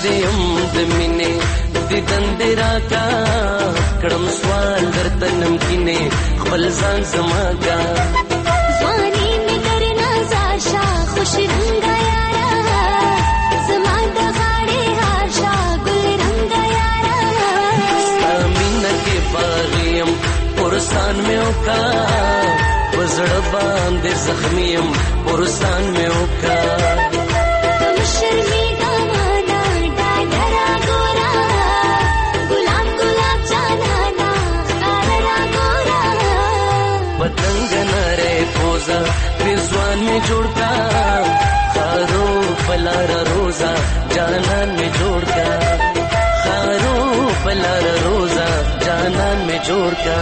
دیم د مینې دیدن دې راکا کړم سوال درته نمکینې خپل ځان زما کا ځواني مې درنه زاشا خوش رنګا یارا زما د غاړې هاشا ګل رنګا یارا ستا مینه کې باغیم پرستان مې وکا وزړه باندې زخمیم پرستان مې وکا شرمیدا مانا ډاډرا ګورا ګلاب ګلاب جانانا ډاډرا ګورا پتنګ نره پوزا رضوان میں جوڑ کا خارو پلار روزا جانان میں جوڑ کا خارو پلار روزا جانان میں جوڑ کا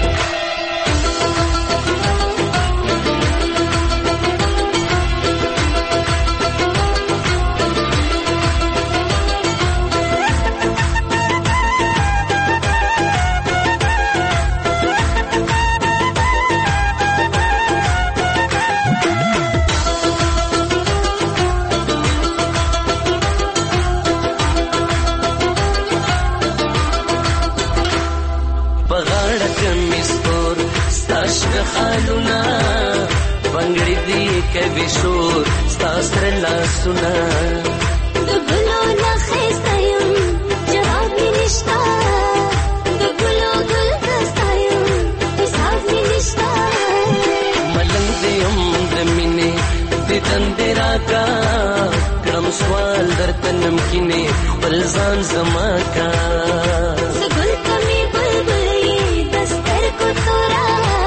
خالونا بنگړې دې کوي شور ستاسو لاسونه د ګلو نه خېستایم جواب مې نشتا د ګلو ګل خېستایم حساب مې نشتا ملنګ دې د مینې دیدن دې راکا کړم سوال درته نمکینې خپل ځان زما کا ګل کمې بلبل یې دستر کو تورا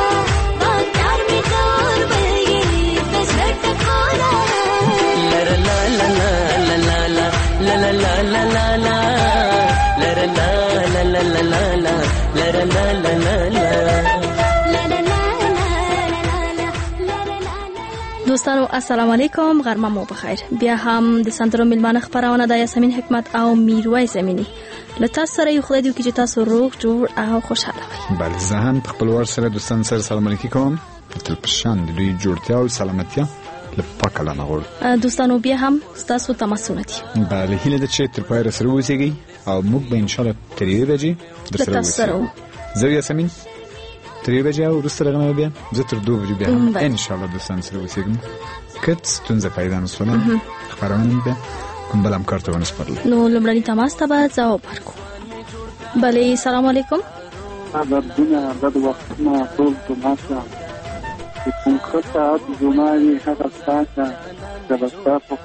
دوستانو السلام علیکم غرمه مو بخیر. بیا هم د سندرو میلمانه خبرونه د یاسمین حکمت او میرویس زمینی لته سره یو خدای دې چې تاسو روغ جوړ او خوشاله وئ. بله زه هم په خپل ور سره دوستان سره سلام علیکم کوم تل پشان د دوی جوړتیا او سلامتیا لپاره کله نغور. دوستانو بیا هم تاسو تماسونه دي. بله هیله ده چې تر پای سره اوسئ او موږ به ان شاء الله تر یوې بجې در سره اوسو. زه یاسمین تر یوې بجې او وروسته راغلم بیا زه تر 2 بجې بیا ان شاء الله دوستان سره اوسېږم. که ستونزه پیدا نه شوله خبرونه بیا کوم بل همکار ته ونسپارل. نو لومړني تماس ته به ځواب ورکړو. بله سلام علیکم. دردونه بد وختونه ټول تماسه چې کوم ښه ساعت زما وي هغه ساعته که به ستا په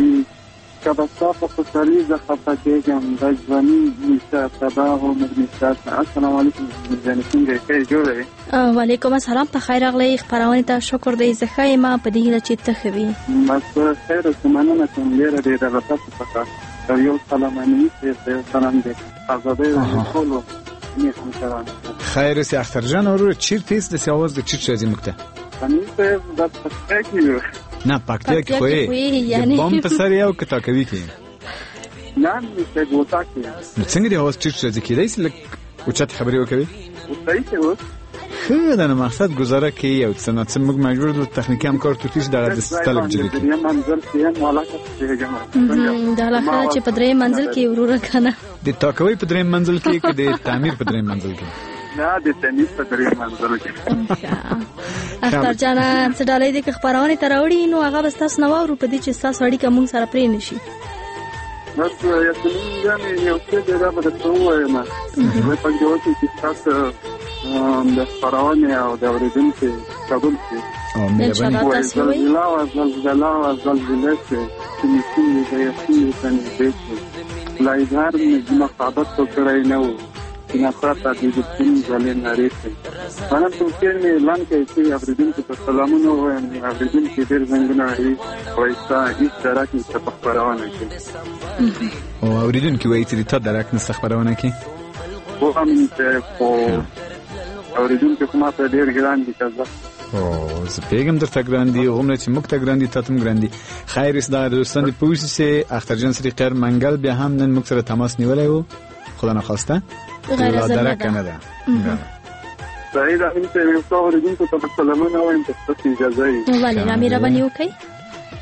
خوشحالي زه خفه کېږم دا ژوندي نشته تباه عمر نشته. السلام علیکم جانې څنګه یې ښه جوړه یې؟ وعلیکم السلام په خیر راغلی. خپرونې ته شکر دی. زه ښه یم په دې هیله چې ته ښه وي. بس خیر اوسه مننه کوم ډېره ډېره تاسو څخه او یو سلاماني یو سلام دی ازادۍ ټولو نیک مشران. خیر اوسې اختر جان ورور چیرته یې داسې اواز د چیرته راځي موږ ته؟ صاحب دا پکتیا کې یو. نه پکتیا کې خو یې د بام په سر یو کتاکوي کې نه مې ګوتا کې. نو څنګه دی اواز چیرته راځي کېدای شي لږ اوچت خبرې وکړي؟ صحیح شه اوس ښه ده. نو مقصد گزاره کوي او څه نه څه موږ مجبور دو تخنیکي همکار توتیش دغه د طلب جدي کوي. منزل کې ملاقات کېږم دا لخوا چې په درې منزل کې وروره کنه د تاکوي په درې منزل کې کې د تعمیر په درې منزل کې نه د تنیس په درې منزل کې. اختر جان څه ډالۍ دې خبرونه تراوړي نو هغه بس تاسو نو ورو په دې چې تاسو اړیکه مونږ سره پرې نشي. بس یاسمین جان یو څه دې را بده ته وایم زه په جواب کې تاسو د خبرونه او د اوریدونکو قبول کړئ. ان شاء الله تاسو وي. زلزله چې میشي د یاسمین څنګه دې لا اظهار محبت وکړای نه و نه پراته د دې ځلې نریته. انا ته چې اعلان کوي چې اوریدونکو ته سلامونه وایم. اوریدونکو ډېر څنګه وي وایستا اشتراک نشته په خبرونه کې او اوریدونکو وایي چې ته درک نه خبرونه کې و هم ته اوریدونکو کومه ته ډېر ګران دي تاسو. او زه پیغام درته ګران دي عمره چې موږ ته ګران دي ته هم ګران دي. خیر است دا دوستان دی پوښتنه اختر جان سری خیر منګل بیا هم نن موږ سره تماس نیولای وو خدا نه خواسته غیر درک نه ده. صحیح ده. انت یو څو اوریدونکو ته سلامونه وایم تاسو اجازه یې. ولې نه مهرباني وکړئ.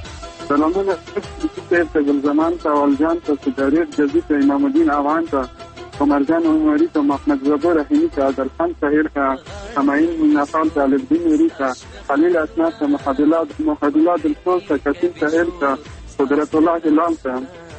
سلامونه صاحب ته ګلزمان ته اولجان ته سداریر جزي ته امام الدین افغان ته عمرجان عمری ته محمد زبور رحیمی ته عادل خان طاهر ته همایون منافال ته الدین نوری ته خلیل اسناد ته محمدالله دلسوز ته کثیر طاهر ته قدرت الله هلال ته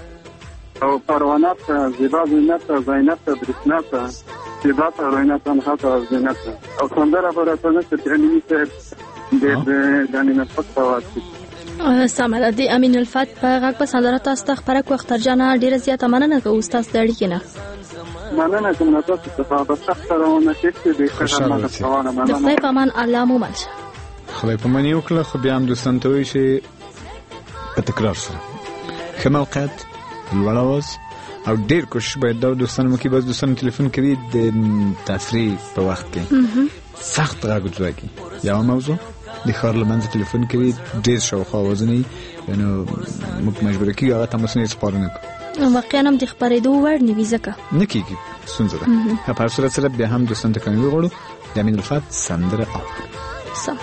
او پروانات ته زیبا زینت ته زینب ته برسنا ته زیبا ته روینا تنها ته زینت ته او سندره براتونه چې علمي صاحب د دانی نفق ته واسي سمه ده. د امین الفت په غږ په سندره تاسو ته خبره کو اختر جان ډیره زیاته مننه کوم تاسو د اړیکې نه مننه کوم تاسو ته په سخت روانه کې د خدمت روانه مننه د خدای په امان الله مو مل خدای په منی وکړه خو بیا هم دوستان ته وایي چې په تکرار سره ښه موقعیت لوړ اواز او ډیر کوشش باید دا دوستان مو کې بس دوستان ټلیفون کوي د تفریح په وخت کې سخت غږ ځوږي یو موضوع د خار لمنځه ټلیفون کوي ډیر شاوخوا وزنی نو موږ مجبور کیږو هغه تماس نه سپارنه کوو واقعا هم د خبرېدو وړ نه وي ځکه نه کیږي ستونزه ده په هر صورت سره بیا هم دوستان ته کوي غواړو د امین الفت سندره او سم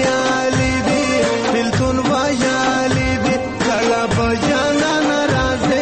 Bajana na raze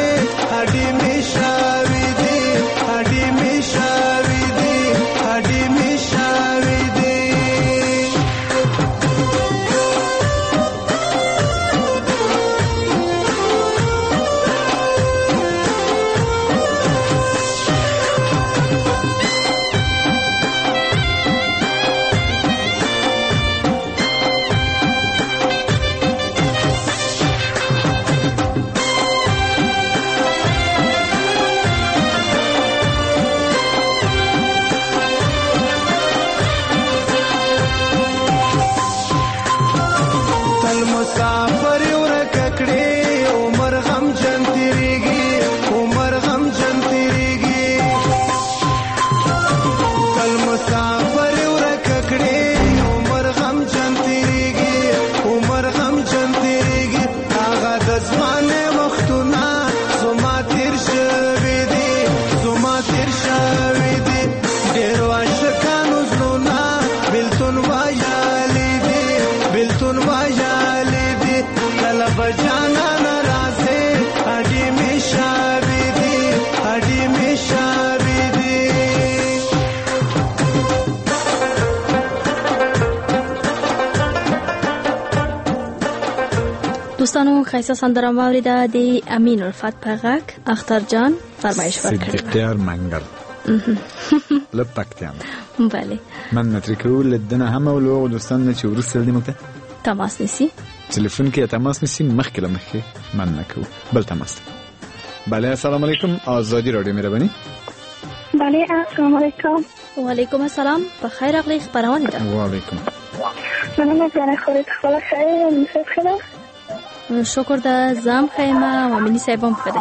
مو خیسه سندره موریده دی امین الفت پغک اختر جان فرمایش ورکړي صدیقیار منګل لپکتیان بله من نترکو لدنه همه ولو دوستان چې ورسره دي مکته تماس نیسی تلفن کې تماس نیسی مخکې لمخکې من نکو بل تماس. بله السلام علیکم آزادی رادیو مهربانی. بله السلام علیکم. و علیکم السلام. بخیر اغلی خبرانی ده. و علیکم. منم جان خودت خلا خیر میشه خدا. شکر ده زم خیمه و منی سایبم خده.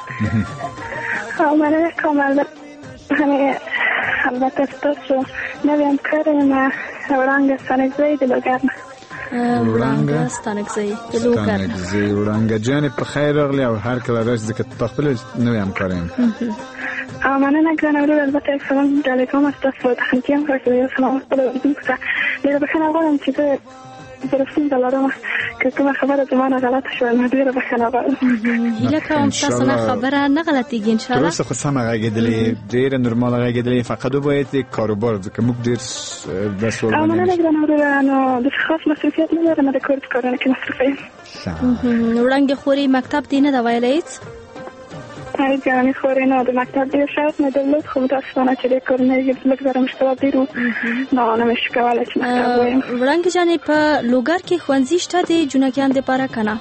منم کامل همه البته استاسو نویم کارم ورانگ سانگزی دلوگرم. ورانگ ستانگزی دلوگرم. ستانگزی ورانگ جانی بخیر اغلی و هر کلا راش دکت تخبل نویم کارم. منم نگرانم رو البته سلام دلیکم استاسو تخنیکیم خواهد سلام خدا بکنم. لیره بخیر اولم چیزه برسیم دلارم که کم خبر زمان غلط شد مدیر بخیر اولم. هیله که تاسو خبره نه غلطیږي ان شاء الله. درسته خو سمه غږیدلې ډېر نورمال غږیدلې فقط باید کاروبار ځکه موږ ډېر د سوال باندې منم نگرانم رو نو د خاص مصرفیت ندارم د کور کارونه کې مصرفیم. وړاندې خوري مکتب دی نه دا ویلیت ای جانی خوری نه د مکتب دی شاید نه دلت خو متاسفانه چې د کورنۍ لږ زره مشکلات دي نو نمیشه کولای چې مکتب وایم. وړاندې جانې په لوګر کې ښوونځي شته د جنکیان لپاره کنه؟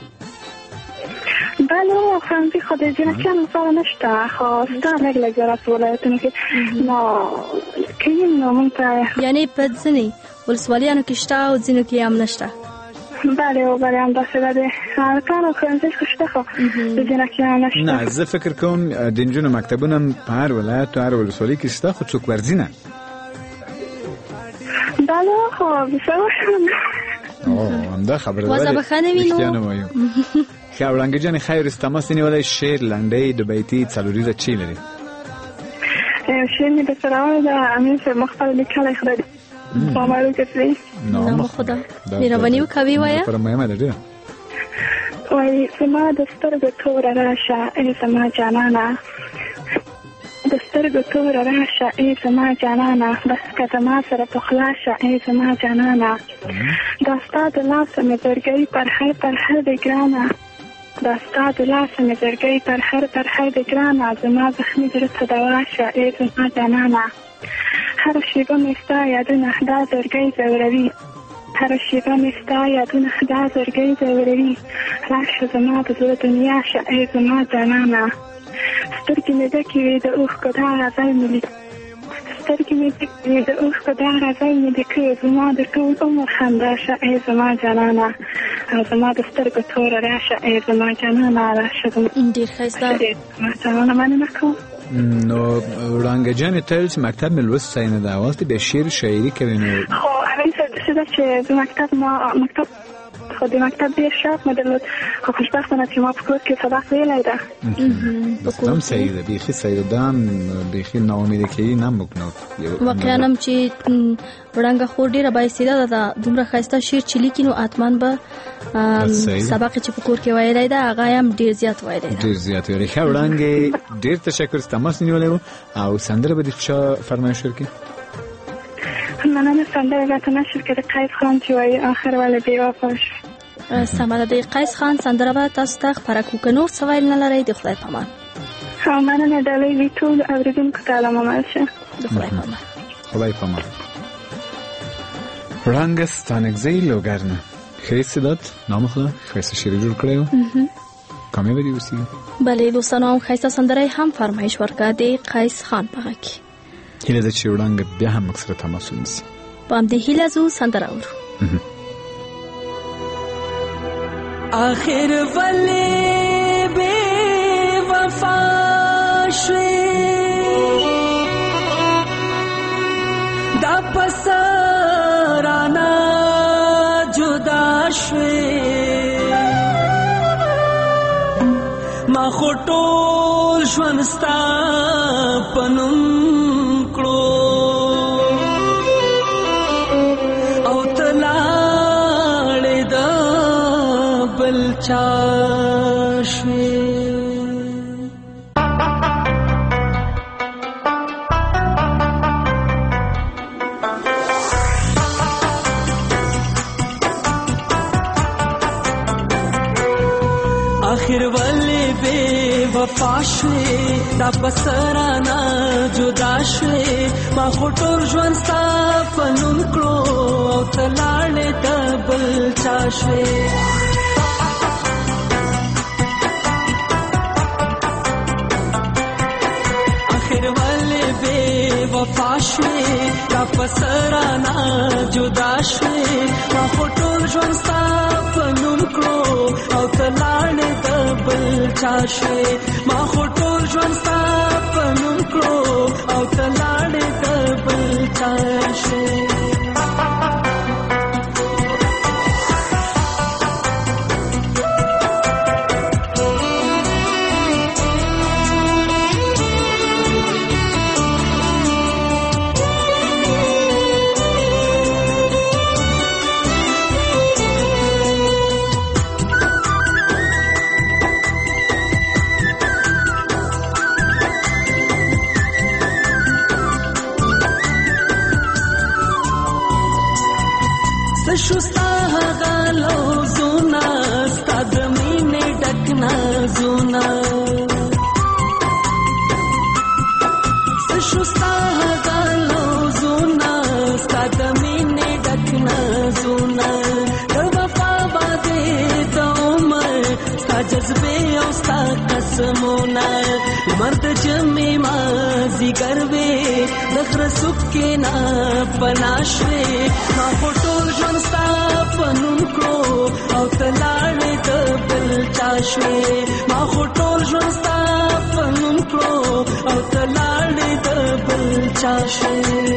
بله ښوونځي خو د جنکیان لپاره نشته خو ستا لږ زیات ولایتونو کې نو کیم نو مونږ ته یعنی په ځینې ولسوالیانو کې شته او ځینو کې هم نشته. بله بله هم داسې ده کار ښوونځي شته خو د جنکیان نشته. نه زه فکر کوم د نجونو مکتبونه په هر ولایت او هر ولسوالۍ کې شته خو څوک ورځي نه. بله خو بسیار همدا خبره ده. وضع بخانه وینو ښه وړانګه جانې خیر است تماس نیولی شعر لنډۍ د بیتي څلوریزه چی لري؟ شعر مې د سراوه د امین صاحب مخبر لیکلی خدای پامالو کتلی نام خدا مهرباني وکوي وایه پر مهمه ده وای زما د سترګو توره راشه ای زما جانانه د سترګو توره راشه ای زما جانانه بس که زما سره پخلاشه ای زما جانانه دا ستا د لاسه مې زړګۍ پرهر د ګرانه دا ستا د لاسه مې زړګۍ پرهر د ګرانه زما زخمي زړه ته دوا شه ای زما جانانه هر شیبه مې ستا یادونه دا زړګۍ ځوروي هر شیبه مې ستا یادونه دا زړګۍ ځوروي راشه زما د زړه دنیا شه ای زما جانانه سترګې مې ډکې وې د اوښکو دا غزل مې لیک سترګې مې ډکې وې د اوښکو دا غزل مې لیکه زما د ټول عمر خندا شه ای زما جانانه او زما د سترګو توره راشه ای زما جانانه راشه زما ډېر ښایسته جانانه مننه کوم. نو وړانګه جانې ته ویل چې مکتب مې لوستی نه ده اول ته بیا شعر شاعري کوي نو خو همین څه ده چې د مکتب خو د مکتب ډېر شوق مې درلود خو خوشبختانه چې ما په کور کې سبق ویلی ده. بس هم صحیح ده بیخي صحیح ده دا هم بیخي ناامیده کوي نه موږ نو واقعا هم چې وړانګه خور ډېره بااستعداده ده دومره ښایسته شعر چې لیکي نو حتما به سبق چې په کور کې ویلی ده هغه هم ډېر زیات ویلی ده. ډېر زیات ویلی. ښه وړانګې ډېر تشکر تماس نیولی و او سندره به د چا فرمایش ورکړي؟ مننه سندره راته نشر کړه قیس خان چې وایي آخر ولې بېوفا شو. سمه ده د قیس خان سندره به تاسو ته خپره کړو که نور څه ویل نه لرئ د خدای په امان. ښه مننه ډالۍ وي ټول اورېدونکو ته علامه شه د خدای په امان. خدای په امان. وړانګه ستانکزۍ لوګر نه ښه استعداد نام خدا ښایسته شعر جوړ کړی و کامیابه دې اوسېږي. بله دوستانو هم ښایسته سندره هم فرمایش ورکړه د قیس خان په غږ کې. هیله ده چې وړانګه بیا هم موږ سره تماس ونیسي. په همدې هیله ځو سندره اورو. آخر ولې بې وفا شوې دا پسه رانه جدا شوې ما خو ټول ژوند ستا په نوم وفا شوې دا پسرانه جدا شوې ما خو ټول ژوند ستا په نوم کړو او ته لاړې د بل چا شوې وفا شوې دا پسرانه جدا شوې ما خو ټول ژوند ستا په نوم کړو او ته لاړې د بل چا شوې ما خو ټول ژوند ستا په نوم کړو او ته لاړې د بل چا شوې شستا غالو زونا ستا د مینې ډک نازونه شستا غالو زونا ستا د مینې ډک نازونه د وفا باندې د عمر ستا جذبې او ستا قسمونه مرد جمع مازیګر وې د غره څوکې نه پناه شوې ما خو ټول ژوند ستا په نوم کړو او ته لاړې د بل چا شوې ما خو ټول ژوند ستا په نوم کړو او ته لاړې د بل چا شوې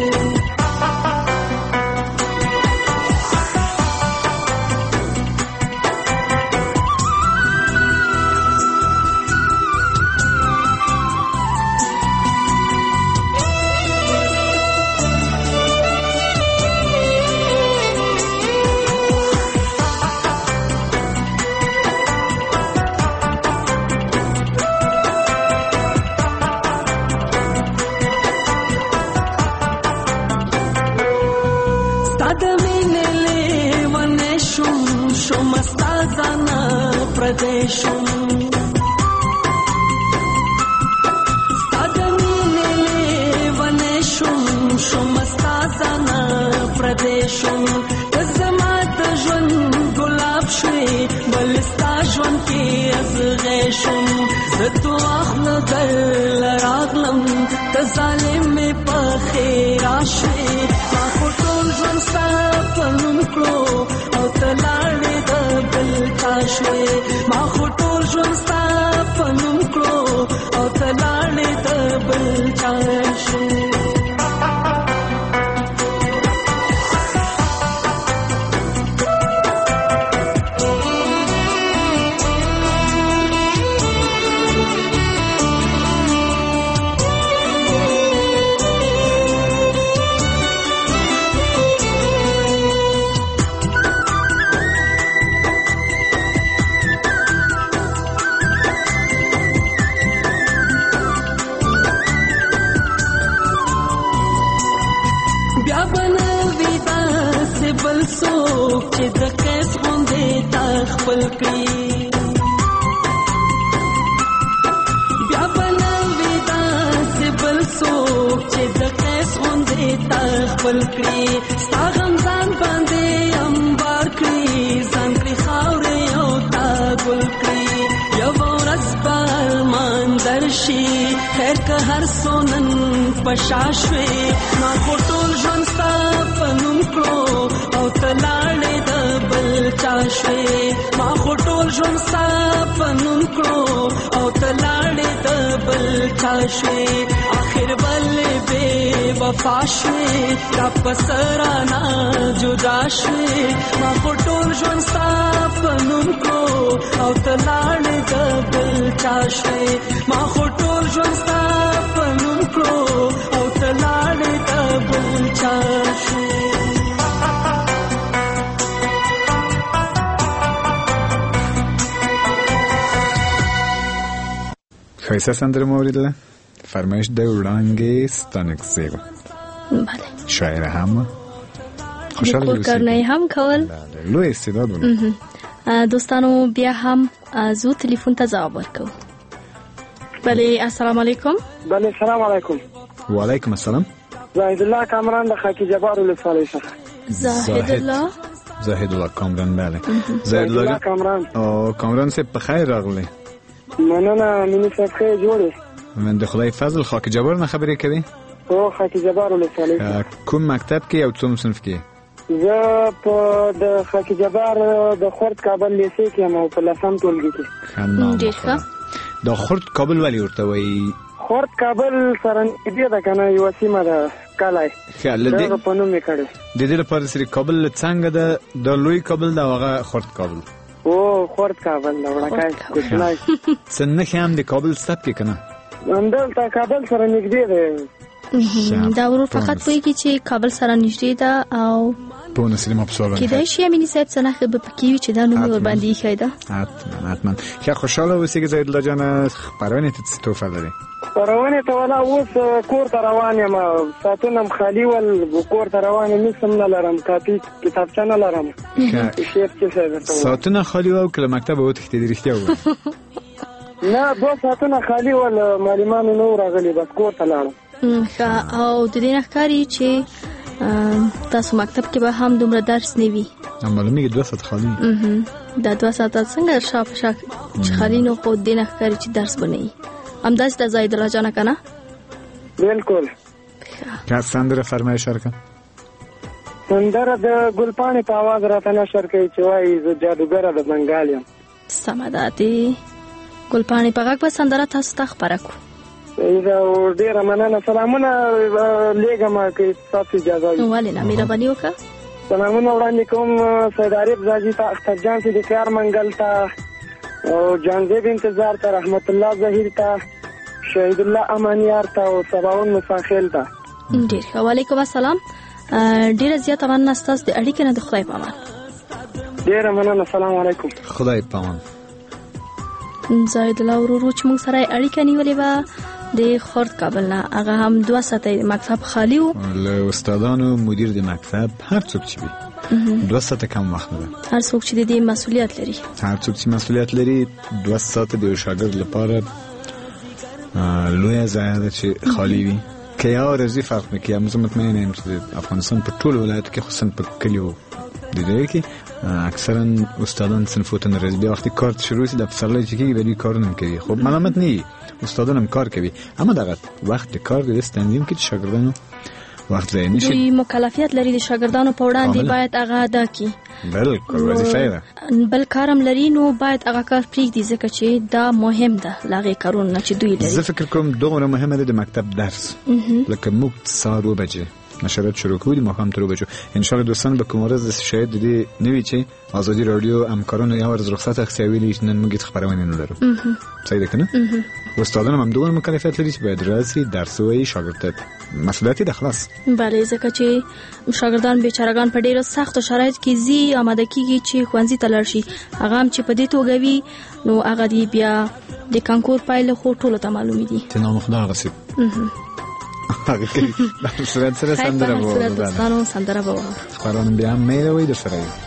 پردیشم ستادمینه لیوانشم شمستا زانا پردیشم تزما د ژوند ګلاب شوې بلستا ژوند کې ازغېشم زتو اخلو در راغلم ته ظالم مې په خیرا شوې ما خو ټول ژوند ستا په نوم کړو او ته لاړې د بل چا شوې ما خو ټول ژوند ستا په نوم کړو او ته لاړې د بل چا شوې چې د کس غوندې تا خپل کړي بیا به نه وي داسې بل څوک چې د کس غوندې تا خپل کړي ستا غم ځان باندې امبار کړي ځان کړي خاورې او تا ګل کړي یوه ورځ به ارمان درشي خیر که هر څو نن په شا شوې ما خو ټول ژوند ستا په نوم کړو او ته لاړې د بل چا شوې ما خو ټول ژوند ستا په نوم کړو او ته لاړې د بل چا شوې آخر ولې بې وفا شوې دا پسرانه جدا شوې ما خو ټول ژوند ستا په نوم کړو او ته لاړې د بل چا شوې ما خو ټول ژوند ستا په نوم کړو او ته لاړې د بل چا شوې ښایسته سندره مو اورېدله فرمایش د وړانګې ستانکزیو بله شاعره هم خوشحاله کورکارنۍ هم کول لوی استعداد ولري دوستانو بیا هم زو تلیفون ته ځواب ورکو بله السلام علیکم. بله السلام علیکم. وعلیکم السلام. زاهد الله کامران د خاکی جبار ولسوالۍ څخه. زاهد الله کامران. بله زاهد الله کامران. او کامران صاحب په خیر راغلی. مننه مینې صاحب ښه جوړې. من د خدای فضل خاکی جبار نه خبرې کوي؟ او خاکی جبار ولسوالۍ. کوم مکتب کې او څوم صنف کې؟ زه په د خاکی جبار د خورد کابل لیسې کې یم او په لسم ټولګي کې. ډېر ښه. د خورد کابل ولې ورته وایي؟ خورد کابل سره نږدې ده که نه یوه سیمه ده کلی دغه په نوم یې کړی. د دې لپاره چې کابل څنګه ده د لوی کابل ده او هغه خورد کابل؟ او خورد کابل ده وړکی کوچنی. څه نښې هم د کابل سب کې که نه؟ همدلته کابل سره نږدې دی. دا ورور فقط پوهېږي چې کابل سره نږدې ده او پوه نسلې ما په سوال باندې کیدای شي امیني صاحب څه نښې به پکې وي چې دا نوم یې ورباندې ایښی ده. حتما. ښه خوشحاله اوسېږي زاهد الله جانه. خپرونې ته څه تحفه لرې؟ خپرونې ته والا اوس کور ته روان یم. ساعتونه م خالي ول کور ته روان یم. هېڅ هم نه لرم کاپي کتابچه نه لرم. شیف چې صاحب درته ووایم ساعتونه خالي وه او که له مکتبه وتښتېدې رښتیا ووایه؟ نه 2 ساعتونه خالي ول معلمانو نه و راغلي بس کور ته لاړم. ښه او د دې نه ښکاري چې تاسو مکتب کې به هم دومره درس نه وي. معلومیږي 2 ساعت خالي. دا 2 ساعته څنګه شا په شا چې خالي نو خو دې نه ښکاري چې درس به نه وي. همداسې د زاهد الله جانه که نه؟ بلکل. که سندره فرمایش وکړه. سندره د ګلپاڼې په اواز راته نشر کوي چې وایي زه جادوګره د بنګال یم. سمه ده د ګلپاڼې په غږ به سندره تاسو ته خپره کړو. ډیره مننه. سلامونه لیږم که تاسو اجازه وي. ولې نه مهرباني وکړه. سلامونه وړاندې کوم سید عارف زاجي ته، اختر جان صدیقیار منګل ته او جانزیب انتظار ته، رحمت الله ظهیر ته، شهید الله امانیار ته او سباون مساخیل ته. ډېر ښه. وعلیکم السلام. ډېره زیاته مننه ستاسو د اړیکې نه. د خدای په امان. ډېره مننه. سلام علیکم. خدای په امان. زاهد الله ورورو چې موږ سره اړیکه نیولې وه د خورد کابل نه. هغه هم 2 ساعته مکتب خالی و. له استادانو مدیر د مکتب هر څوک چې وي 2 ساعته کم وخت نه ده. هر څوک چې د دې مسؤلیت لري. هر څوک چې مسؤلیت لري 2 ساعته د یو شاګرد لپاره لویه ځای ده چې خالی وي. که یو ورځې فرق نه کوي. زه مطمئن یم چې د افغانستان په ټولو ولایتو کې خصوصا په کلیو د دې کې اکثرا استادان صنفو ته نه راځي. بیا وختي کار شروع شي د پسرلي چې کېږي بیا کارونه هم کوي. خب ملامت نه وي استادان هم کار کوي اما دغه وخت د کار د تنظیم کې چې شاګردانو وخت ضایع نشي. دوی مکلفیت لري د شاګردانو په وړاندې باید هغه ادا کړي. بالکل وظیفه ده. بل کارم لري نو باید هغه کار پرېږدي ځکه چې دا مهم ده له هغې کارونو نه چې دوی لري. زه فکر کوم دومره مهمه ده د مکتب درس. لکه موږ سهار 2 بجې نشرات شروع کوو د ماښام تر 2 بجو. ان شاء الله دوستان به کوم ورځ شاید د دې نوي چې ازادي رادیو همکارانو یو ورځ رخصت اخیستې ویلي چې نن موږ خبرونه نه لرو. صحیح ده که نه؟ استادان هم دومره مکلفیت لري چې باید راسي درس ووایي شاګرد ته مسؤلیت ده خلاص. بله ځکه چې شاګردان بیچارهګان په ډېرو سختو شرایطو کې ځي آماده کېږي چې ښوونځي ته لاړ شي. هغه هم چې په دې توګه وي نو هغه دې بیا د کانکور پایله خو ټولو ته معلومې دي. چې نامخدا هغسې هغه کوي. د صورت سره سندره به صورت دوستانو سندره به خپرونه بیا هم میروئ در سره یو.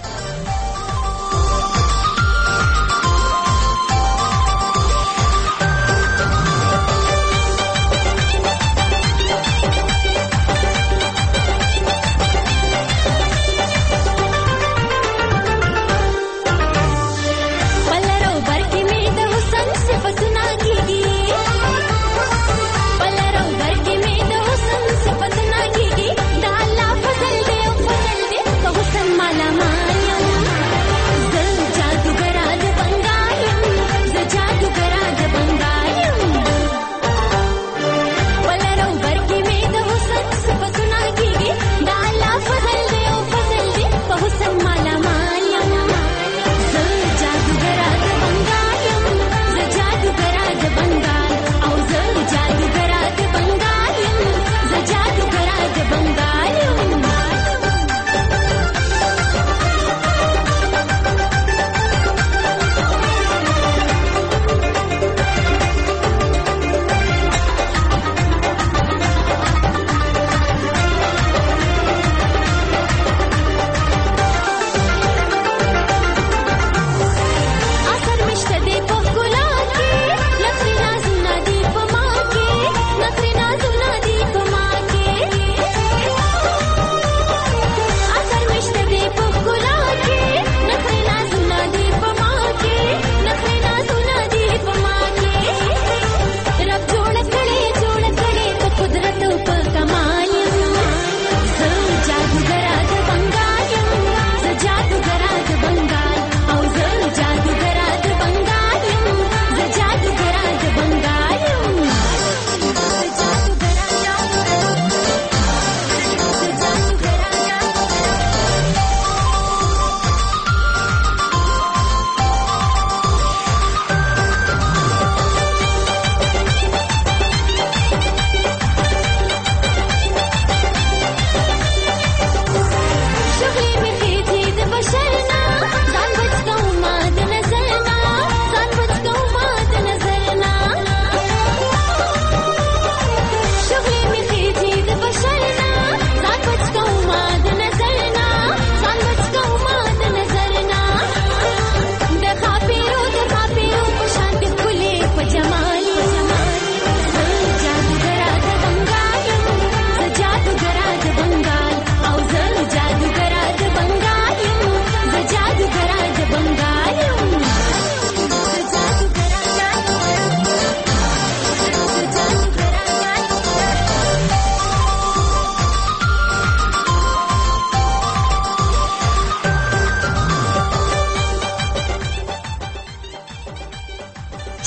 माला माल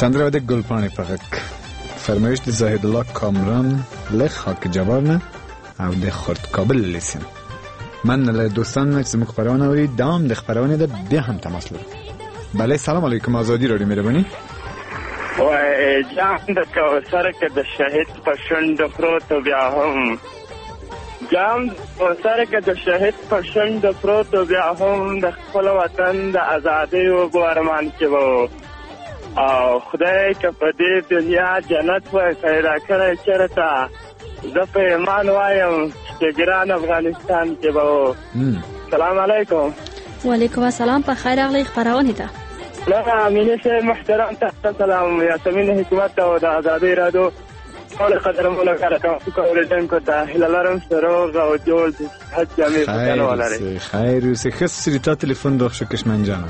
سندره د ګلپاڼې په غږ فرمایش د زاهد الله کامران له خاک جبار نه او د خرد کابل لیسن. من له دوستان نه چې زموږ خپرونه اوري دام د خپرونې ده بیا هم تماس لرم. بله سلام علیکم آزادی رادیو مهرباني. وای جان د کوثر کې د شهید په شونډو پروت بیا هم جام کوثر کې د شهید په شونډو پروت بیا هم د خپل وطن د ازادۍ او ګورمان کې وو او خدای که په دې دنیا جنت وای پیدا کړی چېرته زه په ایمان وایم چې ګران افغانستان کې وو. سلام علیکم. وعلیکم السلام. په خیر راغلی خپرونې ته. لا مینه سه محترم ته سلام یاسمین حکومت او د ازادۍ رادیو ټول قدرمنه کوم ته هلالرم سروغ او جوړ حج جامع پکانه ولري. خیر اوسه خسری تا تلیفون دوخ شو کشمن جانو.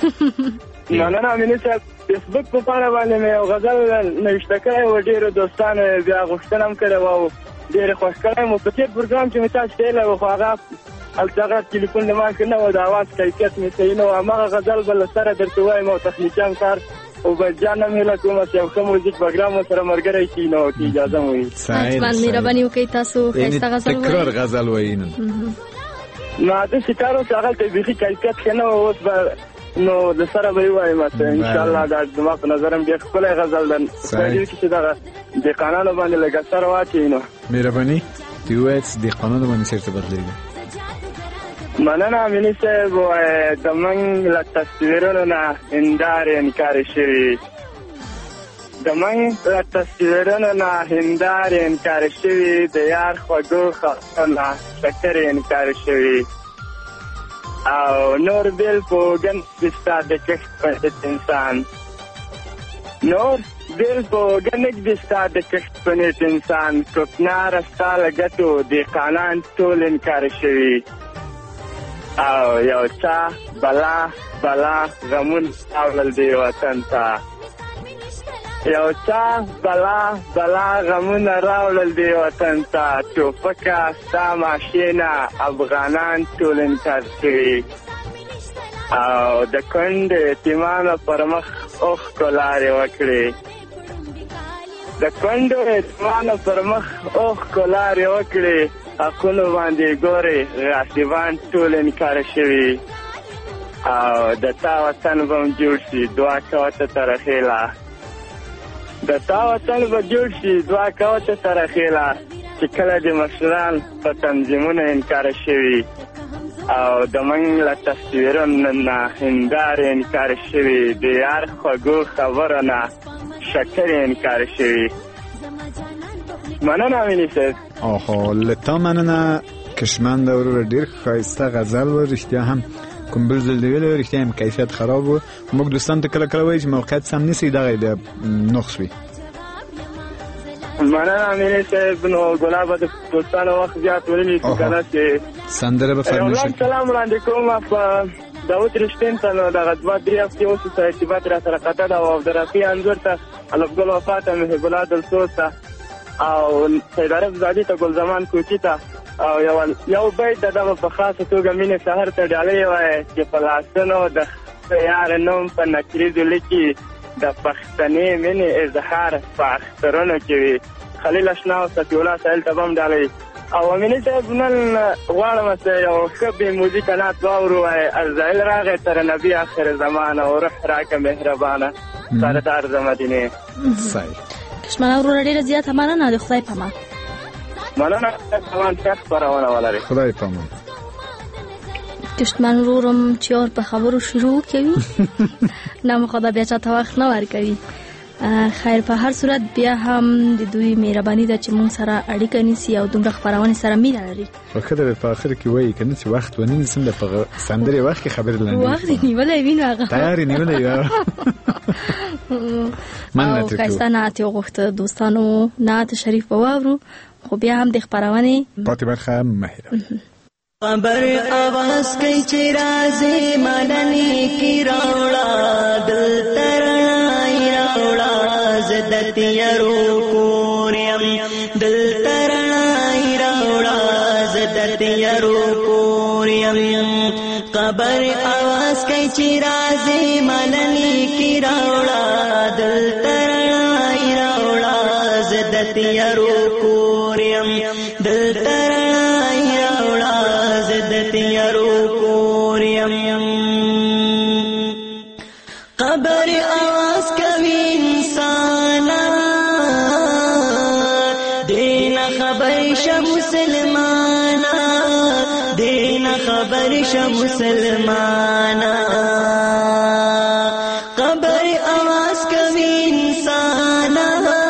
نه مینه سه فیسبوک په پاڼه باندې مې غزل نوشته کړی و ډیرو دوستانو بیا غوښتنه کړې و ډیر خوښ کړم مو په دې پروګرام چې مې تاسو ته له خو هغه الټاګه ټلیفون ما کنه و د आवाज کیفیت مې صحیح نو هغه غزل بل سره درته وایم او تخنیکان کار او بجانم هله کوم چې کوم موزیک پروګرام سره مرګري کینو کی اجازه وي. من مهرباني وکړئ تاسو خسته غزل وایي. تکرار غزل وایي ما د شکارو څنګه ته به کیفیت کنه اوس نو د سره به وایم ان شاء الله دا زما په نظرم ډېر خپل غزل ده په دې کې چې دا د قانون باندې لګا سره واچي نو مهرباني دی وایي د قانون باندې څه بدلېږي. مننه مینه صاحب د من له تصویرونو نه هنداره انکار شوی د من له تصویرونو نه هنداره انکار شوی د یار خوږو خاطرونه شکر انکار شوی او نور بیل په ګن دستا د کښت په انسان نور بیل په ګنګ دستا د کښت په انسان کوپنار استاله ګټو د قانون ټول انکار شوی او یو چا بلا غمون اولل دی وطن تا یو چا بلا غمون راولل دی وطن تا ټوپکه ستا ماشینه افغانان ټول انکار شوي او د کونډ یتیمانو پر مخ اوښکو لارې وکړې د کونډو یتیمانو پر مخ اوښکو لارې وکړې حقونو باندې ګورې غاصبان ټول انکار شوي او د تا وطن به هم جوړ شي دعا کوه ته ترخیله د تا وطن به جوړ شي دعا کوه ته ترخیله چې کله د مشران په تنظیمونه انکار شوي او د من له تصویرونو نه هندارې انکار شوي د یار خوږو خبرو نه شکر انکار شوي. مننه مینی صاحب. آها لتا مننه کشمن دور ډیر ښایسته غزل و رښتیا هم کوم بل ځل دی ویل رښتیا هم کیفیت خراب و موږ دوستان ته کله کله وایي چې موقعیت سم نیسي دغه بیا نقص وي. مننه مینی صاحب نو ګلاب د دوستانو وخت زیات ولې کنه چې سندره به فرمایش سلام وړاندې کوم په داود رښتین ته نو دغه دوه درې هفتې اوس ته ارتباط را سره قطع ده او عبدالرفیع انځور ته الفګل وفات ته محب الله دلسوز ته او سید عارف زادي ته ګل زمان کوچی ته او یو بیت دغه په خاصه توګه مینې سحر ته ډالۍ وایي چې په لاسونو د یار نوم په نکریزو لیکي د پښتنې مینې اظهار په اخترونو کې وي خلیل اشنا او صفي الله سایل ته به هم ډالۍ او مینې صاحب نن غواړم چې یو ښه بې موزیکه نعت واورو وایي ارزایل راغی تر نبي آخر زمانه او روح راکه مهربانه سردار د مدینې. کشمن ورور ډیره زیاته مننه د خدای پامان. مننه تمام ښه خبرونه ولري. خدای پامان. کشمن ورورم چې اور په خبرو شروع کوي نه خدا بیا چاته وخت نه ورکوي. خیر په هر صورت بیا هم د دوی مهرباني ده چې مونږ سره اړیکه نیسي او دومره خبرونه سره مینه لري. وکړه په اخر کې وایي کنه چې وخت ونی سم د سندري وخت خبر لاندې وخت نیولای وینو هغه تیار نیولای من کایسته نعت غوښته دوستانو نعت شریف واورو خو بیا هم د خبرونه پاتې برخه مهره خبر आवाज کوي چې راځي مدني کی راوړه دل ترای راوړه زدت یرو کوریم دل ترای راوړه زدت یرو کوریم خبر आवाज کوي چې راځي مدني کی راوړه دل د تیارو کور یم دلته رڼا راوړه زه د تیارو کور یم قبر آواز کوي انسانا دین خبر شه مسلمانا دین خبر شه مسلمانا قبر آواز کوي انسانا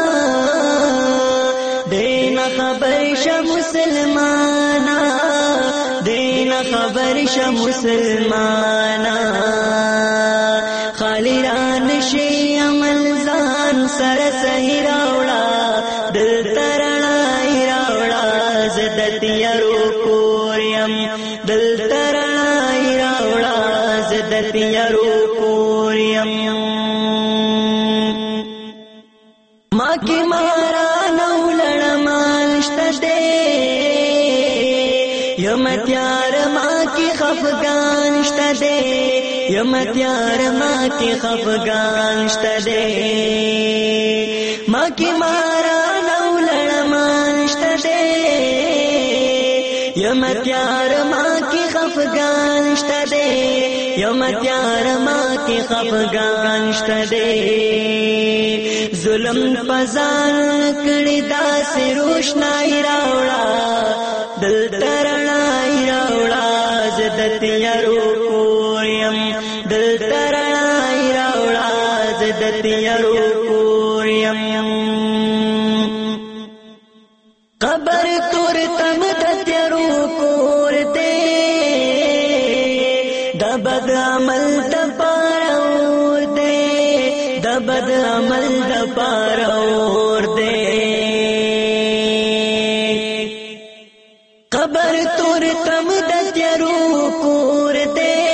دین خبر شه مسلمانا دین خبر شه مسلمانا خالی ران شي عمل ځان سره صحیح راوړه دلته رڼا راوړه زه د تیارو کور یم دلته رڼا راوړه زه د تیارو کور یم ما کې ماران ولړمان شته دی یم تیار ما کې خفګان شته دی یم تیار ما کې خفګان شته دی ما کې ماران ولړمان شته دی یم تیار ما کې خفګان شته دی یم تیار ما کې خفګان شته دی ظلم فزان کړي داسې روشنايي راوړه دلته رڼا راوړه زه د تیارو کور یم دلته رڼا راوړه زه د تیارو کور یم قبر تور تم د تیارو کور دی د بد عمل د پاره اور دی د بد عمل د پاره اور دی قبر تور تم د تیارو کور دی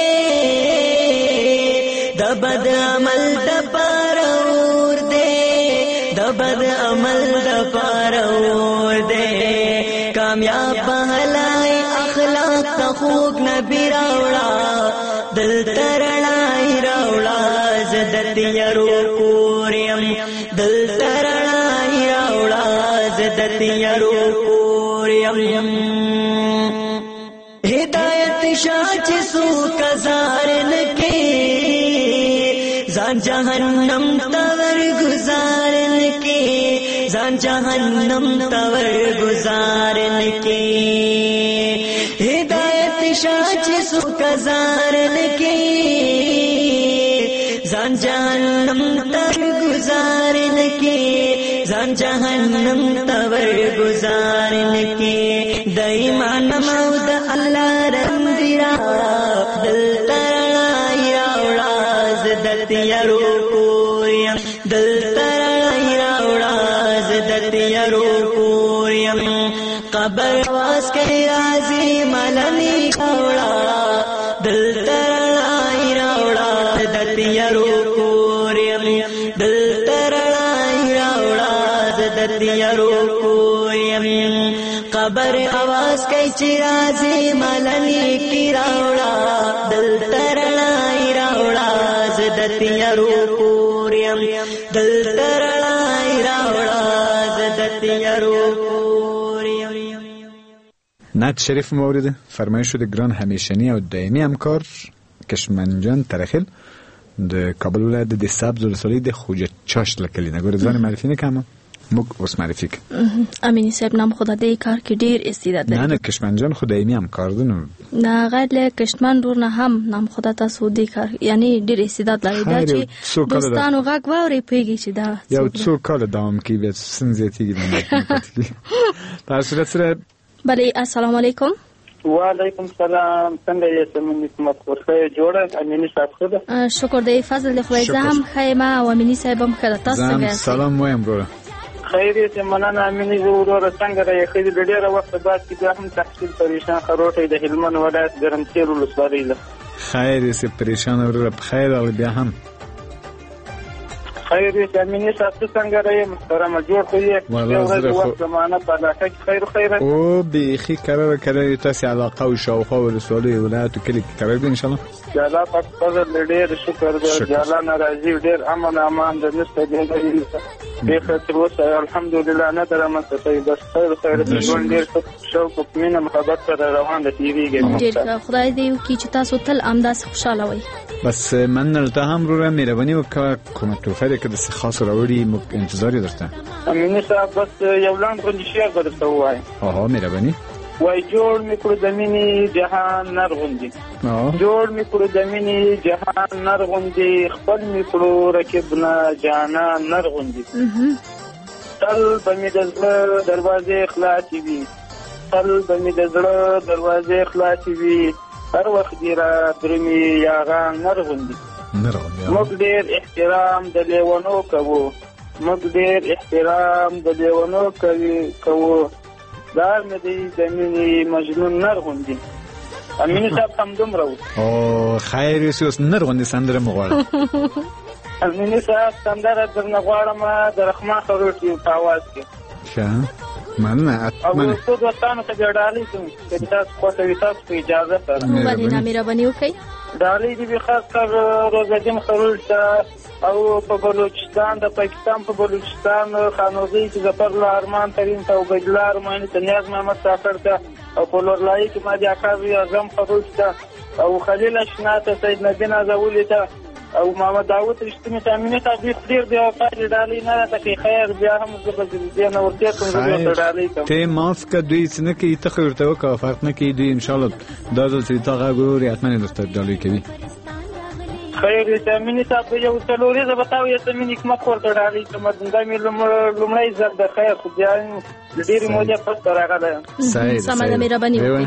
د بد عمل د پاره اور دی د بد عمل د پاره اور دی کامیاب بهلای اخلاق ته خوږ نبی راوړه دلته رڼا راوړه زه د تیارو کور یم دلته رڼا راوړه زه د تیارو کور یم هدایت شاه چې څوک زار نه کې ځان جهنم ته ورګزار نه کې ځان جهنم ته ورګزار نه کې هدایت شاه چې څوک زار نه کې ځان جهنم ته ورګزار نه کې ځان جهنم ته ورګزار نه کې د ایمان مو د الله رندرا دلته راوړه زه د تیارو کور یم دلته راوړه زه د تیارو کور یم قبر واس کوي راځي ملني راوړه دلته راوړه د تیارو کور یم دلته راوړه زه د تیارو کور یم قبر आवाज کوي چې راځي ملني کی راوړه دلته راوړه زه د تیارو کور یم دلته راوړه زه د تیارو کور یم نعت شریف مورد فرمایش د ګران همیشنی او دائمی همکار کشمنجان ترخیل د کابل ولایت د سبز ولسوالۍ د خوجه چاشت لکلی نګور ځان معرفي نه کوم موږ اوس معرفي کوم امینی صاحب نام خدا دې کار کې ډیر استعداد لري نه کشمنجان خدایمی هم کار دنو نه غیر له کشمن دور نه هم نام خدا تاسو دې کار یعنی ډیر استعداد لري دا چې دوستانو غږ ووري پیږي چې دا یو څو کال دوام کوي به سنځيتي کې تاسو سره بله السلام علیکم وعلیکم السلام څنګه یې سمون نسمت ورخه جوړه امینی صاحب خدا شکر دی فضل خدای زهم خیمه او امینی صاحب هم کړه تاسو څنګه سلام وایم برو خیر دې مننه امینی ورور څنګه راځي خیر دې ډیره وخت بعد چې هم تحصیل پریشان خروټه د هلمند ولایت ګرمسیر ولسوالۍ له خیر دې پریشان ورور په خیر او بیا هم خیر دې امینه تاسو څنګه راي محترمه جوړ خو یې والله وخت زمانه په علاقه کې خیر او بيخي قرار تاسو علاقه او شاوخوا ولسوالۍ ولایت کلی کې قرار ان شاء الله جالا په فضل ډېر شکر دې جالا ناراضي ډېر امان د نشته دې به خاطر وسه الحمدلله نه درمه ته بس خیر دې ډېر شوق او مینه محبت سره روان دي تیریږي ډېر خدای دې کی چې تاسو تل امداس خوشاله وي بس من نلته هم رو مهرباني وکړه کومه توفیق کې د خاص راوړي مو انتظار درته امینه صاحب بس یو لاند غو شعر درته وای مهرباني وای جوړ میکړو د مینې جهان نرغوندي جوړ میکړو د مینې جهان نرغوندي خپل میکړو رکبنا جانان نرغوندي تل په مې د زړه دروازې خلاصې وي تل په مې د زړه دروازې خلاصې وي هر وخت دې را درمي یاغان نرغوندي موږ ډېر احترام د لیونو کوو موږ ډېر احترام د لیونو کوو دا مې د مینې مجنون نرغوندي امینه صاحب هم دومره او خیر اوس نرغوندي سندره مو غواړم امینه صاحب سندره درنه غواړم د رحمان خروټي په आवाज کې ښه مننه اتمنه او څو دوستانو ته ډالۍ کوم چې تاسو خو تاسو په اجازه سره باندې مهرباني وکړئ ډالۍ دې خاص کر روزګین خروټ او په بلوچستان د پاکستان په بلوچستان خانوزي چې ظفر الله ارمان ترين ته او بجلا ارمان ته نیاز محمد ساکر ته او په لورلای کې ماجي اکاوي اعظم خروج ته او خلیل اشنا ته سید نبی نازولی ته او محمد داوود رښتینی تامینه ته ډیر دی او پاره ډالۍ نه راته خیر بیا هم زبردستي نه ورته کوم زه ډالۍ کوم ته ماف ک دوی څنګه کې ته خبرته وکړه فرق نه کې دوی ان شاء الله دا ځل ته غوړي اتمنه درته ډالۍ کوي خیر دې امینه صاحب یو څلوري زه بتاو یې امینه کوم ورته ډالۍ کوم دا مې لومړی ځل د خیر خو بیا ډیر موجه پس راغله سمه مهرباني وکړئ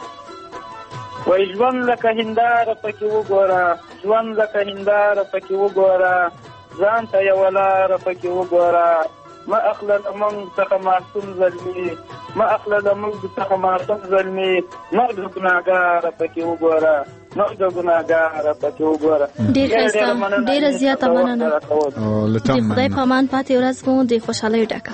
وای ژوند لکه هنداره پکې وګوره ژوند لکه هنداره پکې وګوره ځان ته یو لاره پکې وګوره ما اخلل من څخه معصوم ظلمي ما اخلل من څخه معصوم ظلمي مرګ ګناګار پکې وګوره مرګ ګناګار پکې وګوره ډېر زیاته مننه او لته خدای په امان پاتې ورځ مو د خوشحالۍ ډکه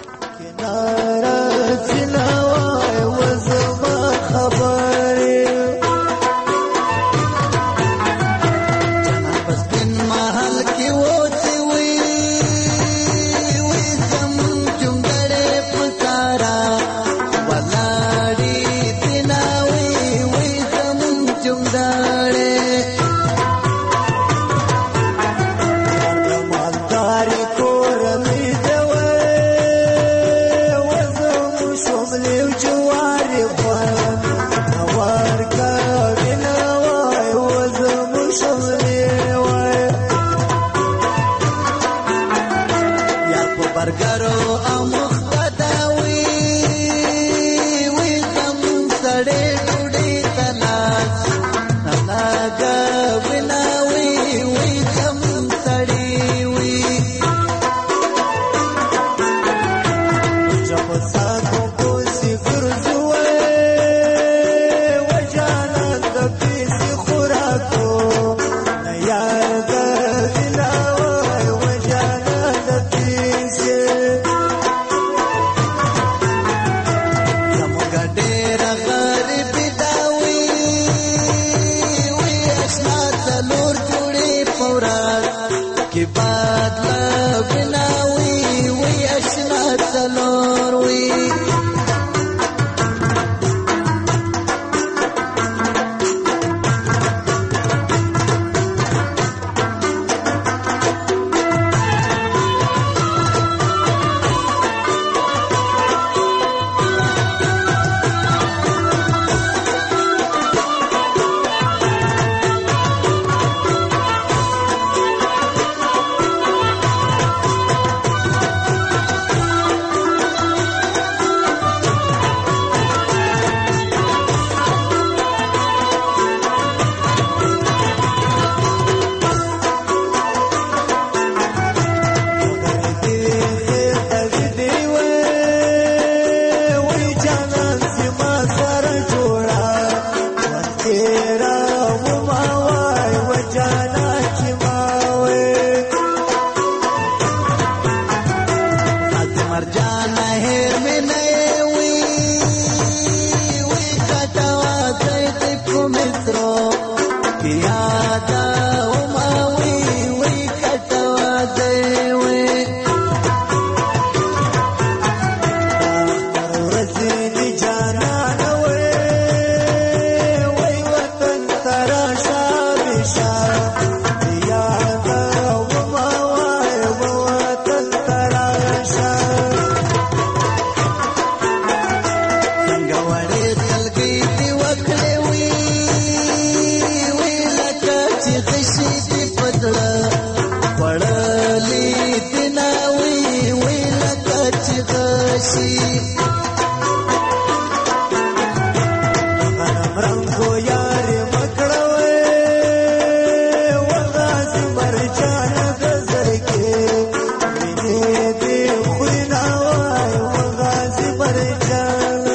هیر می نه وی وی کټوا دې په مترو یادا او ما وی وی کټوا دې وی ورځې جانا وی وی وطن تراشا بشا یادا او ما وی وطن تراشا څنګه وړې تلګي دی وکړې وی وی لکه چې خشي دی پدړه وړلې دنا وی وی لکه چې خشي رنگو یار مکړوي وغازي مرجان غزر کې ویني دې خوینا وای وغازي مرجان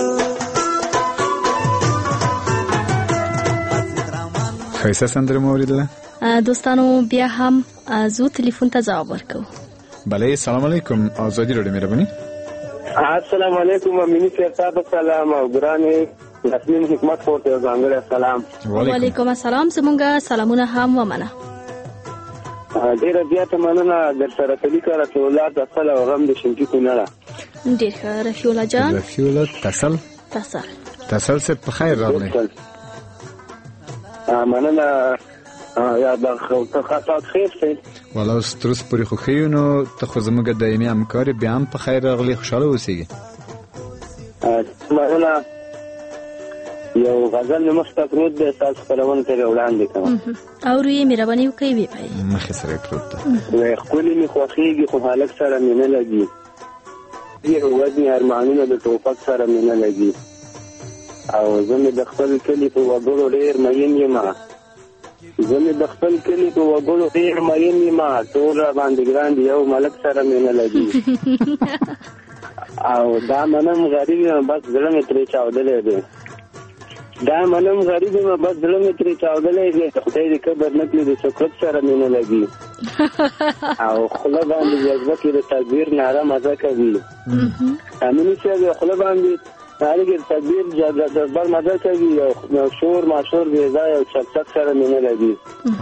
خیسه سندره موریدله. دوستانو بیا هم زو تلیفون ته ځواب ورکو. بله سلام علیکم آزادی رو مهربانی. السلام علیکم امینی صاحب سلام او ګرانې یاسمین حکمت پورته ځانګړی سلام. وعلیکم السلام زمونږه سلامونه هم ومنه. ډیره زیاته مننه در سره کلی کار اولاد اصل او غم د شنکی کونړه. ډیر ښه رفیع جان. رفیع تصل سے په خیر راغلی. مننه یا د خاطر خیر سي والا اوس تر اوسه پورې خو ښه یو نو ته خو زموږ دایمي همکار بیا هم په خیر راغلی خوشحاله اوسېږي. مننه یو غزل مې مخته پروت دی تاسو خپلونه ترې وړاندې کوم اورې مهرباني وکړئ وی پای مخې سره پروت ده ښکلي مې خوښېږي خو هلک سره مې نه لګي یو وزنې ارمانونه د ټوپک سره مې نه لګي او زه مې د خپل کلي په وګړو ډېر مین یم ټول را باندې ګران دي یو ملک سره مې نه لګي او دا منم غریب یم بس زړه مې ترې چاودلی دی خدای دې کبر نه کړي د سکوت سره مې نه لګي او خوله باندې جذبه کې د تکبیر ناره مزه کوي امیني صاحب خوله باندې هغه تکبیر جذبه مزه کوي او شور ماشور بې ځای او چکچک سره مې نه لګي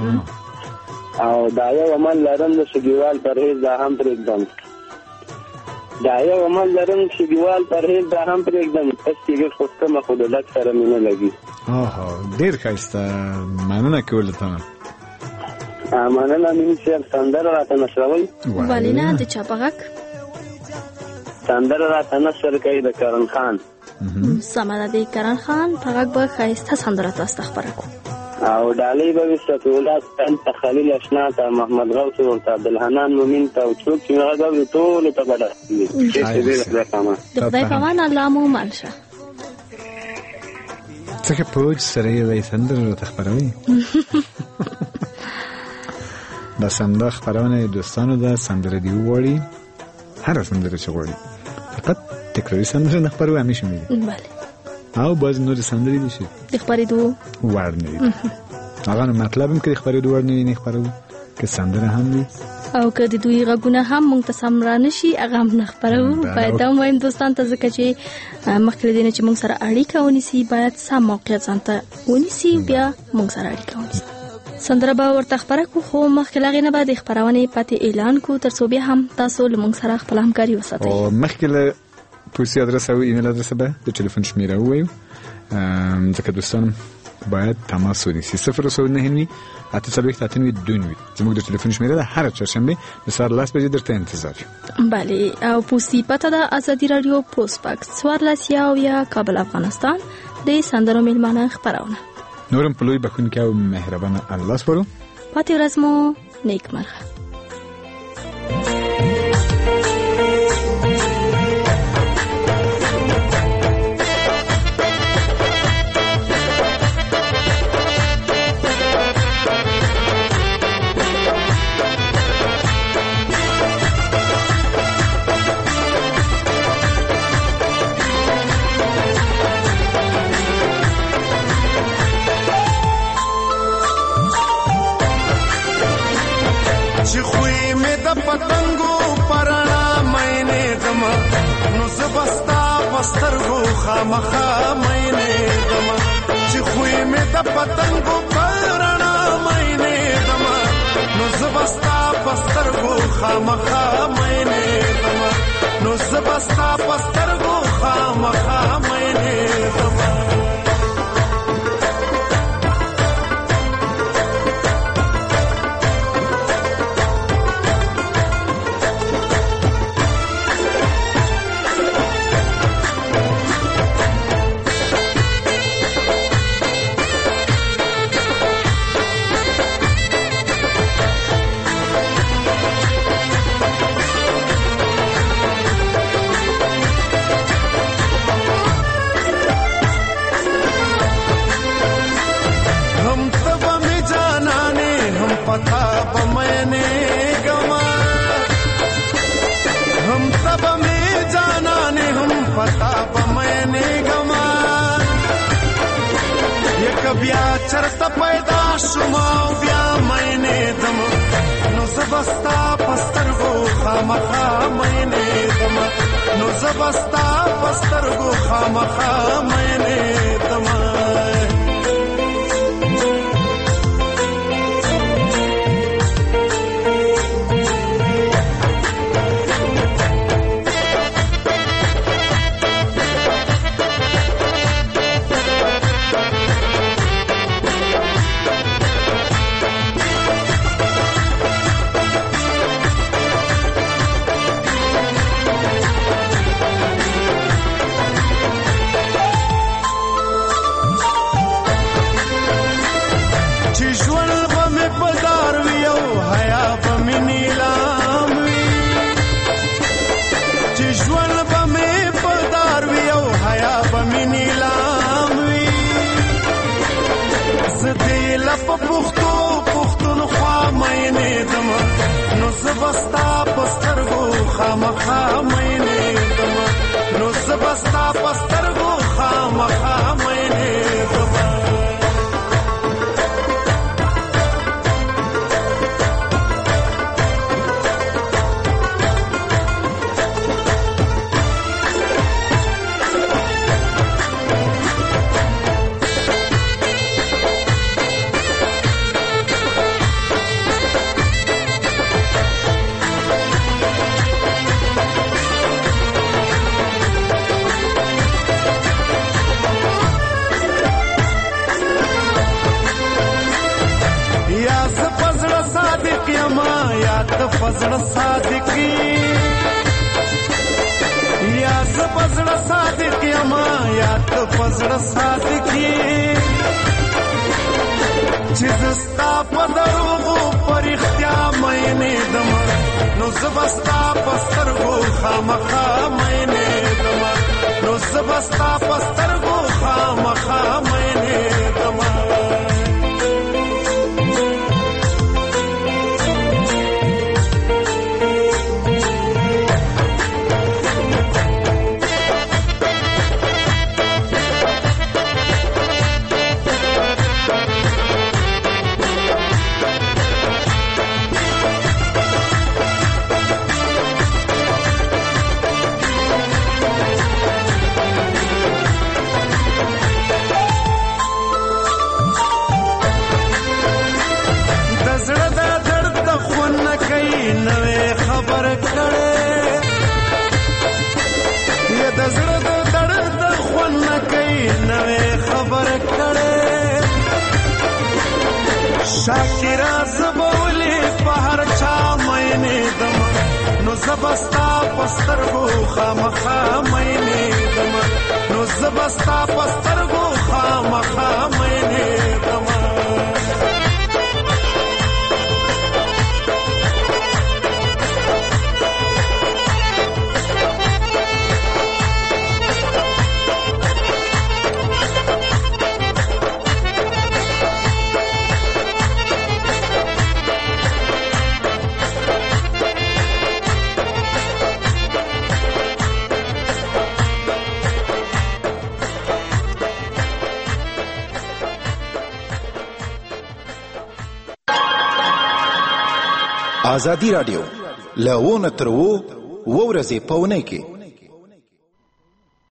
او دا یو عمل لرم د شګیوال پرهیز دا هم پرېږدم پس کېږي خو کمه خو د لک سره مې نه لګي ډېر ښایسته مننه کول ته مننه مینې صاحب سندره راته نشروئ ولې نه د چا په غږ سندره راته نشر کوي د کرن خان سمه ده د کرن خان په غږ به ښایسته سندره تاسو ته خپره کړو او ډالۍ به وي ستاسو اولاد ته خلیل اشنا ته محمد غوث ورته عبدالحنان مومن ته او څوک چې هغه غږ ټولو ته به د خدای په امان الله مو مل شه څنګه پوج سره یې سندره راته خپروي دا سندره خپرونه دوستانو ده سندره دی وغواړي هر سندره چې غواړي فقط تکراري سندره نه خپروي همیشه میدي بله او باز نور سندرې دي چې د خپرېدو وړ نه دي هغه نو مطلب هم که د خپرېدو وړ نه خپروي که سندره هم دي او که د دوی غږونه هم موږ ته سم را نه شي هغه هم نه خپروو باید دا وایم دوستان ته ځکه چې مخکې له دې نه چې موږ سره اړیکه ونیسي باید سم موقعیت ځان ته ونیسي بیا موږ سره اړیکه ونیسي سندره به ورته خپره کړو خو مخکې له هغې نه به د خپرونې پاتې اعلان کړو تر څو بیا هم تاسو له موږ سره خپله همکاري وساتئ او مخکې له پولیسي ادرس او ایمیل ادرس به د ټلیفون شمیره ووایو ځکه دوستان باید تماس ونیسي 009 842 زموږ د ټلیفون شمیره ده هر چهارشنبه د سهار 10 بجې درته انتظار بله او پوسټي پته ده ازادي رادیو پوسټ باکس 14 کابل افغانستان د سندرو میلمانه خپرونه نورم په لوی بخښونکی او مهربانه الله سپارو پاتې ورځ مو نیکمرغه چې خوې مې د پتنګو پرانا مینه دم نو زه پسترګو خامخا مینې دما چې خوې مې د پتنګو پرانا مینې دما نو زبستا پسترګو خامخا مینې دما نو زبستا پسترګو خامخا مینې دما पता बमैने गमा हम तब में जाना ने हम पता बमैने गमा ये कबिया चरत पैदा शुमा ब्या मैंने दम नो जबस्ता पस्तर गो खामखा मैंने दम नो जबस्ता पस्तर गो खामखा मैंने दम پختو پختونخوا مینې دما نو زبستا پسترګو خامخا مینې دما نو زبستا پسترګو خامخا مینې دما فزړه صادقي یا زپزړه صادق یما یا ته فزړه صادقي چې زستا په دروغو پرختیا مینې دم نو زبستا پسترګو خامخا مینې دم نو زبستا پسترګو خامخا مینې دم شاکرا زبولی پهر چا مینې دم نو زبستا پسترګو خامخا مینې دم نو زبستا پسترګو خامخا مینې دم آزادی راډیو له 9 تر 10 ورځې په اونۍ کې